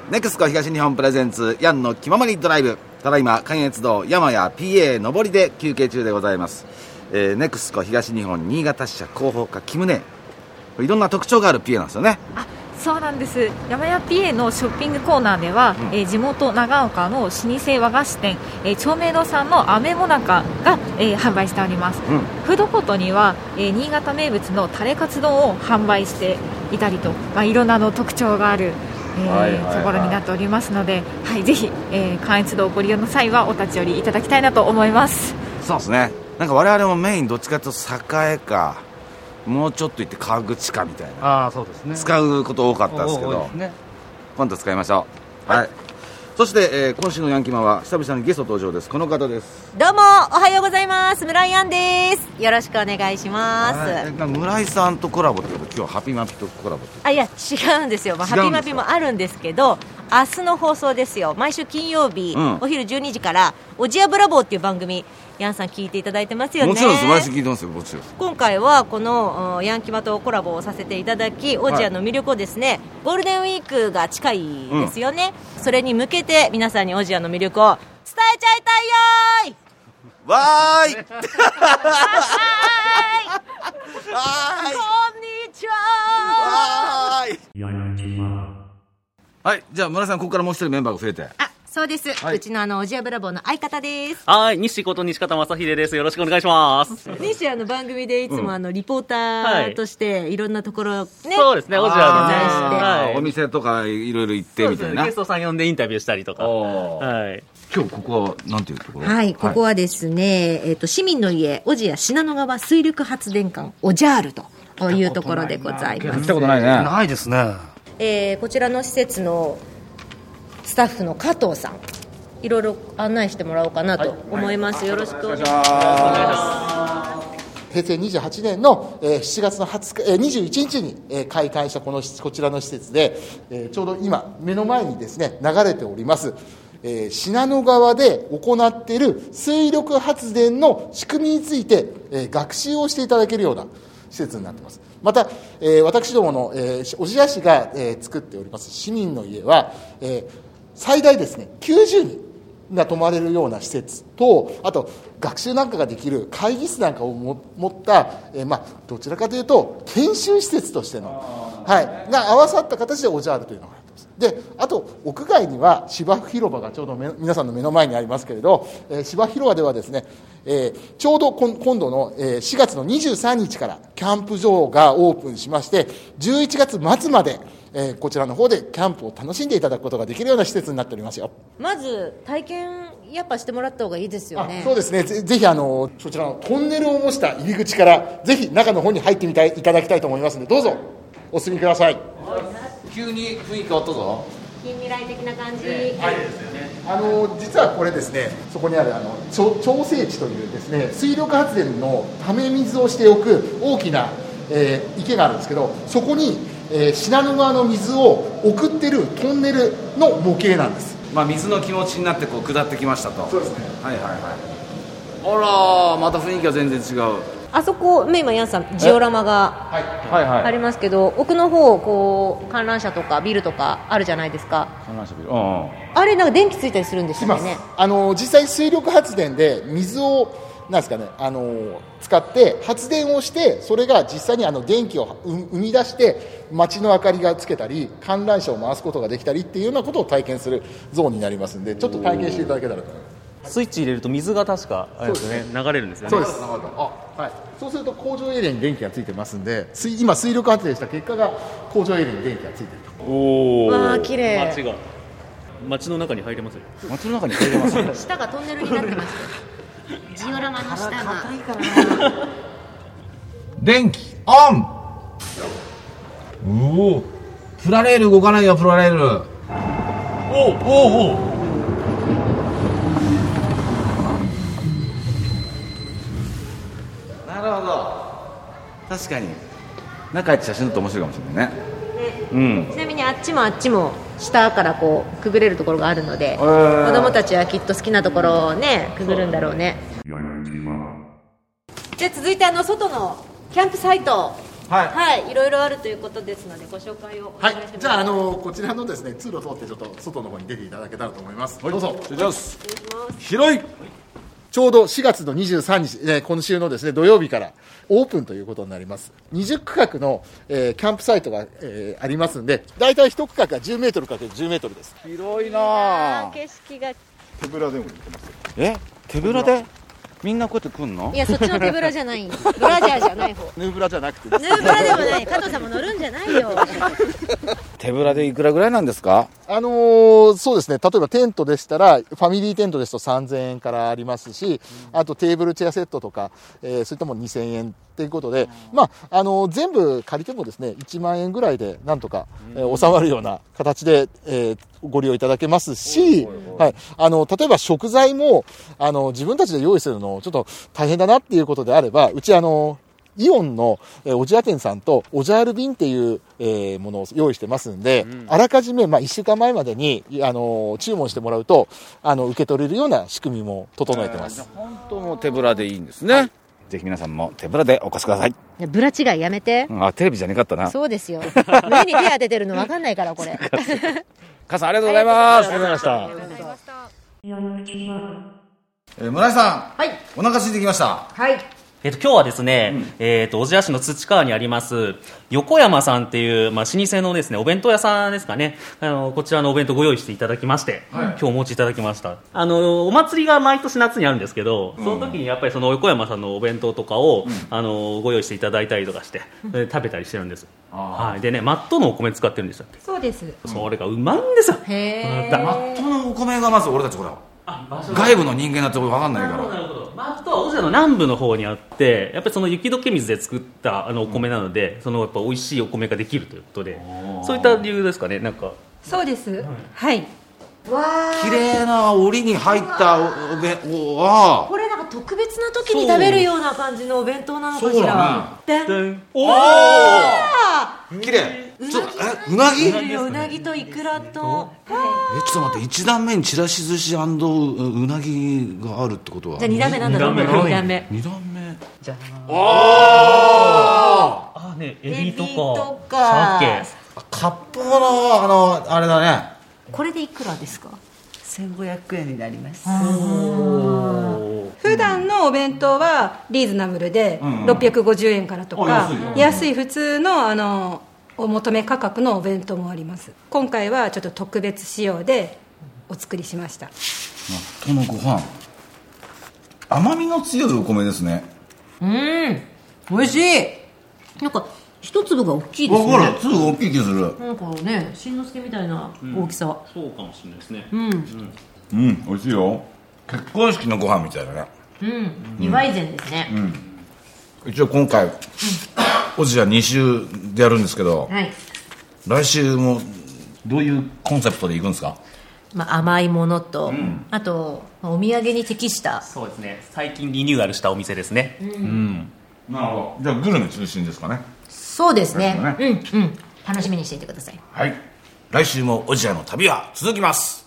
ネクスコ東日本プレゼンツヤンの気ままにドライブ。ただいま関越道山谷 PA 上りで休憩中でございます。ネクスコ東日本新潟支社広報課木宗、いろんな特徴がある PA なんですよね。 そうなんです。山谷 PA のショッピングコーナーでは、地元長岡の老舗和菓子店、長明堂さんの飴もなかが、販売しております、フードコートには、新潟名物のタレカツ丼を販売していたりと、いろんな特徴がある、ところになっておりますので、ぜひ、関越道をご利用の際はお立ち寄りいただきたいなと思います。 そうですね。なんか我々もメインどっちかというと栄かもうちょっと行って川口かみたいな、 そうですね、 使うこと多かったですけど、今度使いましょう。はい、そして、今週のヤンキマは久々にゲスト登場です。この方です。 どうもおはようございます。村井杏です。よろしくお願いします。 村井さんとコラボってこと、今日はハピマピとコラボって。 いや違うんですよ、ハピマピもあるんですけど、明日の放送ですよ。毎週金曜日、お昼12時からおじやブラボーっていう番組、ヤンさん聞いていただいてますよね。 もちろんです。毎週聞いてますよ。もちろん。 今回はこのヤンキマとコラボをさせていただき、おじやの魅力をですね、ゴールデンウィークが近いですよね、それに向けて皆さんにおじやの魅力を伝えちゃいたいよーい。 わーいこんにちはー。はい、じゃあ村さん、ここからもう一人メンバーが増えて。 そうです、うちのおじやブラボーの相方です。 西こと西方正秀です。よろしくお願いします。 西番組でいつもリポーターとしていろんなところね、 そうですね、おじやのお店とかいろいろ行ってみたいな、 ゲストさん呼んでインタビューしたりとか。 今日ここはなんていうところ？ ここはですね、市民の家おじや信濃川水力発電館おじゃーるというところでございます。 見たことないね。 ないですね。 こちらの施設のスタッフの加藤さん、いろいろ案内してもらおうかなと思います。よろしくお願いします。 平成28年の7月の20日21日に開館したこちらの施設で、ちょうど今目の前にですね流れております信濃川で行っている水力発電の仕組みについて学習をしていただけるような施設になっています。また、私どもの小千谷市が作っております市民の家は最大ですね90人が泊まれるような施設と、あと学習なんかができる会議室なんかを持った、どちらかというと研修施設としての、が合わさった形でおじゃーるというのがあります。で、あと屋外には芝生広場がちょうど皆さんの目の前にありますけれど、芝生広場ではですね、ちょうど今度の4月の23日からキャンプ場がオープンしまして、11月末までこちらの方でキャンプを楽しんでいただくことができるような施設になっておりますよ。 まず体験やっぱしてもらった方がいいですよね。 そうですね。ぜひそちらのトンネルを模した入り口からぜひ中の方に入っていただきたいと思いますので、どうぞお進みください。 急に雰囲気変わったぞ。 近未来的な感じ、 実はこれですね、そこにある調整池というですね水力発電のため水をしておく大きな、池があるんですけど、そこに信濃川の水を送ってるトンネルの模型なんです。 水の気持ちになってこう下ってきましたと。 そうですね。 あら、また雰囲気が全然違う。 あそこ今ヤンさんジオラマがありますけど、奥の方こう観覧車とかビルとかあるじゃないですか。 観覧車ビル、 あれなんか電気ついたりするんですよね。 実際水力発電で水をなんですかね、使って発電をして、それが実際に電気を生み出して街の明かりがつけたり観覧車を回すことができたりっていうようなことを体験するゾーンになりますので、ちょっと体験していただけたらと思います。 スイッチ入れると水が確かあれですね、流れるんですよね。 そうです。そうすると工場エリアに電気がついてますんで、今水力発電した結果が工場エリアに電気がついてると。 おお、 わあ綺麗。 街の中に入れますよ。 街の中に入れますよ。 下がトンネルになってますジオラマの下が硬いから電気オン。おお、プラレール動かないよ。プラレール。お。なるほど。確かに中入って写真撮って面白いかもしれないね。 ちなみにあっちもあっちも下からこうくぐれるところがあるので、子供たちはきっと好きなところをねくぐるんだろうね。じゃあ続いて外のキャンプサイトはい、いろいろあるということですのでご紹介をお願いします。 じゃあ、こちらのですね通路を通ってちょっと外の方に出ていただけたらと思います。どうぞ。 失礼します広い。 ちょうど4月の23日、今週のですね土曜日からオープンということになります。20区画の、キャンプサイトが、ありますんで、だいたい1区画が10メートルかける10メートルです。 広いな。 景色が手ぶらでも行けますよ。 手ぶらでみんなこうやって来んの？ いや、そっちの手ぶらじゃないブラジャーじゃない方ヌーブラじゃなくてですヌーブラでもない。加藤さんも乗るんじゃないよ手ぶらでいくらぐらいなんですか？ そうですね、例えばテントでしたらファミリーテントですと3000円からありますし、あとテーブルチェアセットとか、そういったもの2000円ということで、全部借りてもですね1万円ぐらいでなんとか、収まるような形で、ご利用いただけますし、例えば食材も自分たちで用意するのちょっと大変だなっていうことであれば、うちイオンのおじや店さんとおじゃる便っていうものを用意してますんで、あらかじめ1週間前までに注文してもらうと受け取れるような仕組みも整えてます。 本当もテブラでいいんですね。ぜひ皆さんも手ぶらでお越しください。 ブラ違いやめて。 テレビじゃねかったな。 そうですよ目に手当ててるの分かんないからこれ母さんありがとうございます。 ありがとうございました。 村井さん、 はい、 お腹空いてきました。 はい、 今日はですね、小千谷市の土川にあります横山さんっていう、老舗のですねお弁当屋さんですかね、こちらのお弁当ご用意していただきまして、今日お持ちいただきました。お祭りが毎年夏にあるんですけど、その時にやっぱりその横山さんのお弁当とかを、ご用意していただいたりとかして、食べたりしてるんです。でね、マットのお米使ってるんでしたっけ？ そうです。 それがうまいんですよ。 へマットのお米がまず俺たちほら外部の人間だって分かんないから。 なるほど。マットは小千谷の南部の方にあって、やっぱりその雪解け水で作ったお米なので、そのやっぱ美味しいお米ができるということで、そういった理由ですかね。なんかそうです。はい。 わ綺麗な折に入ったお弁当はこれなんか特別な時に食べるような感じのお弁当なのかしら。 おお綺麗。うなぎ？ うなぎとイクラと、 ちょっと待って、1段目にちらし寿司&うなぎがあるってことは、 じゃあ2段目なんだろう。2段目じゃあね、エビとか鮭、 割烹のあれだね。 これでいくらですか ？1500円になります。 普段のお弁当はリーズナブルで650円からとか、安い普通のお求め価格のお弁当もあります。今回はちょっと特別仕様でお作りしました。 納豆のご飯、甘みの強いお米ですね。 美味しい。なんか一粒が大きいですね。 ほら粒が大きい気がする。 なんかね、しんのすけみたいな大きさ。 そうかもしれないですね。 美味しいよ。結婚式のご飯みたいだね。 祝い膳ですね。 一応今回おじや2週でやるんですけど、 はい。 来週もどういうコンセプトでいくんですか？ 甘いものと、あとお土産に適した。 そうですね。最近リニューアルしたお店ですね。 なるほど。じゃあグルメ中心ですかね。 そうですね。楽しみにしていてください。 はい。来週もおじやの旅は続きます。